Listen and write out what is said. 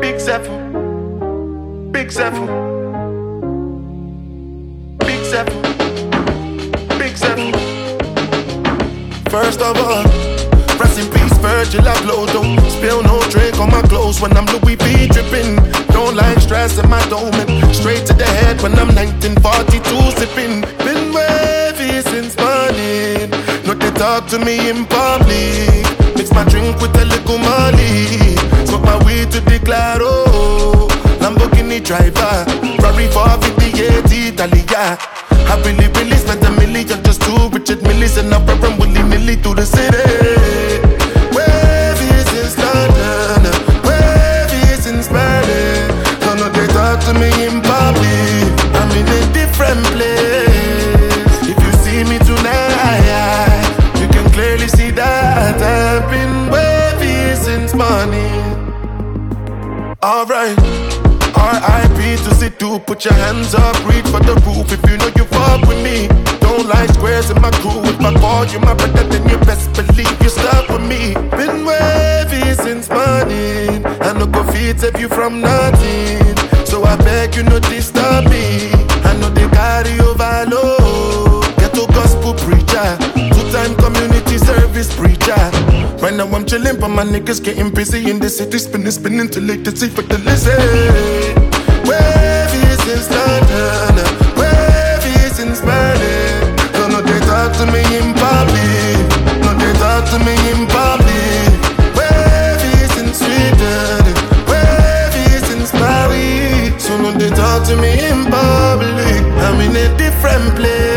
Big Zephyr, Big Zephyr, Big Zephyr, Big Zephyr. First of all, rest in peace, Virgil Abloh. Don't spill no drink on my clothes when I'm Louis V dripping. Don't like stress in my dome. Straight to the head when I'm 1942 sipping. Been wavy since morning. No, they talk to me in public. Mix my drink with a little money. Smoke my weed to the claro. Lamborghini driver, Ferrari 458 Italia. I really spent $1 million just to Richard Millis and I'm from willy-nilly through the city. Wavy since London, wavy since Berlin. No, they talk to me in public. I'm in a different place. If you see me tonight, you can clearly see that I've been wavy since morning. Alright, R.I.P. to Sidhu, put your hands up, reach for the roof if you know you fuck with me. Don't like squares in my crew, if I call you my brother then you best believe you stuck with me. Been wavy since morning, I no go feed save you from nothing. So I beg you no disturb me, I know they carry overload. Ghetto gospel preacher, two-time community service preacher. Right now I'm chillin', but my niggas getting busy in the city, spinning till late to see for the lizard. Wavy since London, wavy since Berlin. No, they talk to me in public. No, they talk to me in public. Wavy since Sweden, wavy since Paris. So no, they talk to me in public. I'm in a different place.